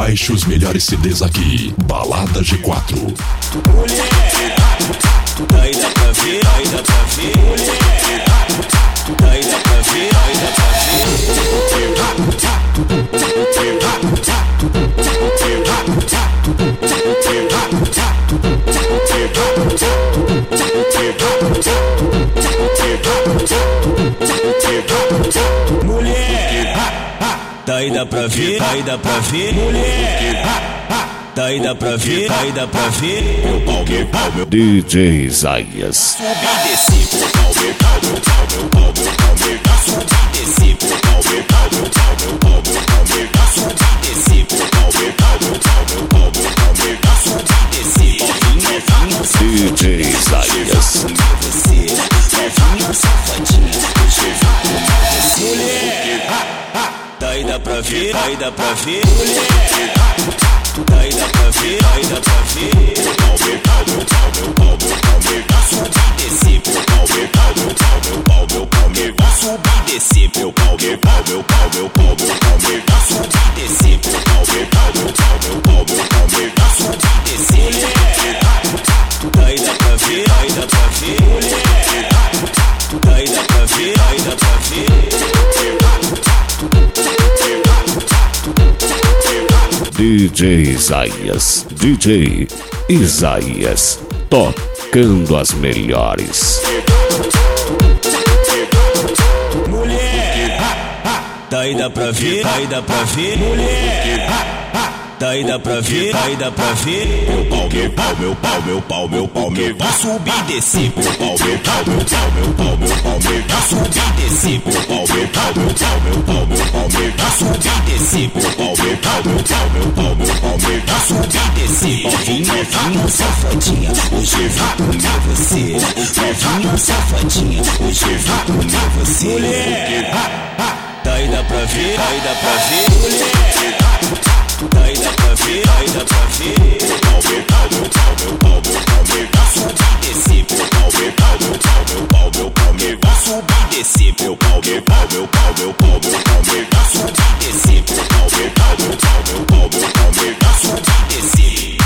Baixe os melhores CDs aqui. Balada G4. Mulher, daí dá pra ver, daí dá pra ver. Mulher, daí dá pra ver, daí dá pra ver. Mulher, daí dá pra ver, daí dá pra ver. Mulher, daí dá pra ver, daí dá pra ver. Meu pau, meu pau, meu DJ Isaías. subir e descer, meu pau, meu pau, meu pau, meu pau, meu pau, meu pau, subir e descer, meu pau, meu pau, meu pau, meu pau, meu pau, meu pau, subir e descer, meu pau, meu pau, meu pau, meu pau, meu pau, meu pau, subir e descer. Novinha, novinha, DJ Isaías. você, novinha, safadinha, hoje eu vou comer você. Mulher, daí dá pra ver, daí dá pra ver. Mulher, daí dá pra ver, daí dá pra ver. Meu pau, meu pau, meu pau, meu pau, meu pau, meu pau, subir e descer, meu pau, meu pau, meu pau, meu pau, meu pau, meu pau, subir e descer, meu pau, meu pau, meu pau, meu pau, meu pau, meu pau, subir e descer, meu pau, meu pau, meu pau, meu pau, meu pau, meu pau, subir e descer. Mulher, daí dá pra ver, daí dá pra ver. Mulher, daí dá pra ver, daí dá pra ver. DJ Isaías. DJ Isaías. Tocando as melhores. Mulher, daí dá pra ver, daí dá pra ver. Mulher, daí dá pra ver, daí dá pra ver. Meu pau, meu pau, meu pau, meu pau, meu pau, meu pau, subir e descer. Meu pau, meu pau, meu pau, meu pau, meu pau, meu pau, subir e descer. Meu pau, meu pau, meu pau, meu pau, meu pau, meu pau, subir e descer. Meu pau, meu pau, meu pau, meu pau, meu pau, meu pau, subir e descer. Novinha, novinha, safadinha, hoje eu vou comer você. Novinha, safadinha, hoje eu vou comer você. Mulher, daí dá pra ver, daí dá pra ver. Mulher, daí dá pra ver, daí dá pra ver. Meu pau, meu pau, meu pau, meu pau, meu pau, meu pau, subir e descer. Meu pau, meu pau, meu pau, meu pau, meu pau, meu pau, subir e descer. Meu pau, meu pau, meu pau, meu pau, meu pau, meu pau, subir e descer. Meu pau, meu pau, meu pau, meu pau, meu pau, meu pau, subir e descer.